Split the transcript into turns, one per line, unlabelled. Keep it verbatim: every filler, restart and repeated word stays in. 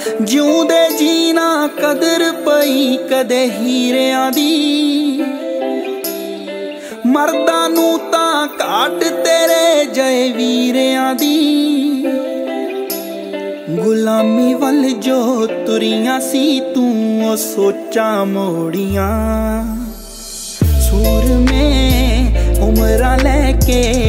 ਜਿਉਂਦੇ ਜੀਣਾ ਕਦਰ ਪਈ ਕਦੇ ਹੀਰਿਆਂ ਦੀ। ਮਰਦਾਂ ਨੂੰ ਤਾਂ ਘਾਟ ਤੇਰੇ ਜੈ ਵੀਰਿਆਂ ਦੀ। ਗੁਲਾਮੀ ਵੱਲ ਜੋ ਤੁਰੀਆਂ ਸੀ ਤੂੰ ਉਹ ਸੋਚਾਂ ਮੋੜੀਆਂ। ਸੂਰਮੇ ਉਮਰਾਂ ਲੈ ਕੇ